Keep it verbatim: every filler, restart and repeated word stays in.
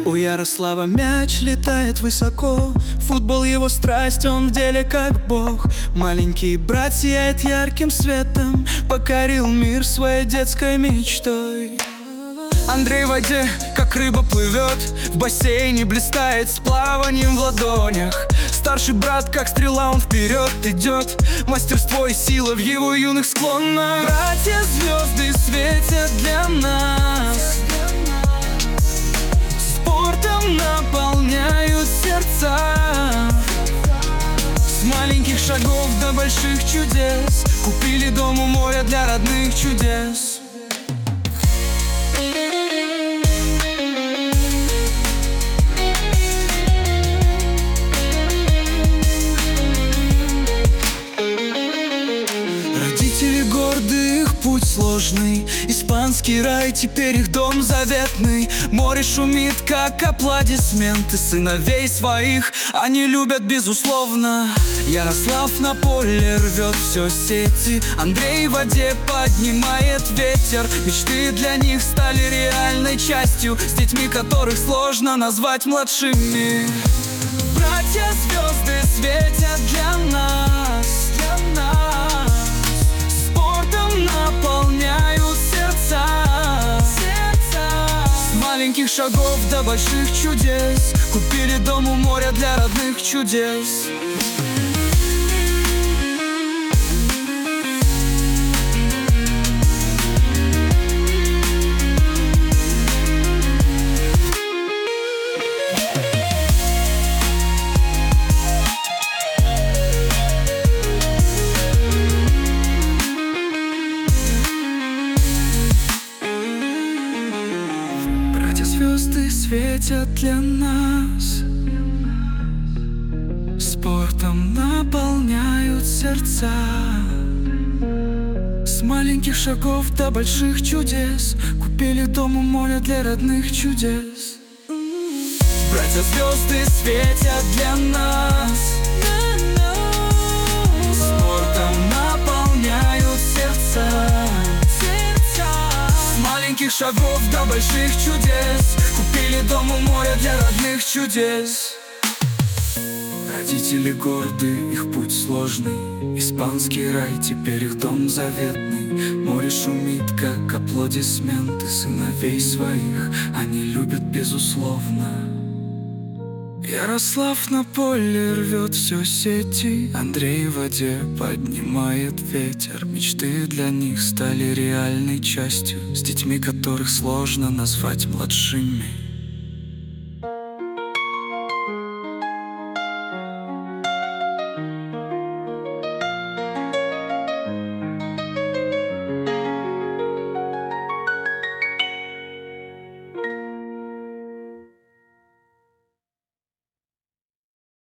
У Ярослава мяч летает высоко, футбол его страсть, он в деле как бог. Маленький брат сияет ярким светом, покорил мир своей детской мечтой. Андрей в воде, как рыба, плывет, в бассейне блистает с плаванием в ладонях. Старший брат, как стрела, он вперед идет, мастерство и сила в его юных склонах. Братья звезды светят для нас, спортом наполняют сердца. С маленьких шагов до больших чудес купили дом у моря для родных чудес. Путь сложный, испанский рай, теперь их дом заветный. Море шумит, как аплодисменты сыновей своих, они любят безусловно. Ярослав на поле рвет все сети, Андрей в воде поднимает ветер. Мечты для них стали реальной частью, с детьми которых сложно назвать младшими. Братья звезды светят для нас, для нас. Наполняют сердца, сердца. С маленьких шагов до больших чудес купили дом у моря для родных чудес. Звезды светят для нас, спортом наполняют сердца. С маленьких шагов до больших чудес купили дом у моря для родных чудес. Братья звезды светят для нас, спортом наполняют сердца. С маленьких шагов до больших чудес купили дом у моря для родных чудес. Родители горды, их путь сложный, испанский рай, теперь их дом заветный. Море шумит, как аплодисменты сыновей своих, они любят безусловно. Ярослав на поле рвет все сети, Андрей в воде поднимает ветер. Мечты для них стали реальной частью, с детьми которых сложно назвать младшими.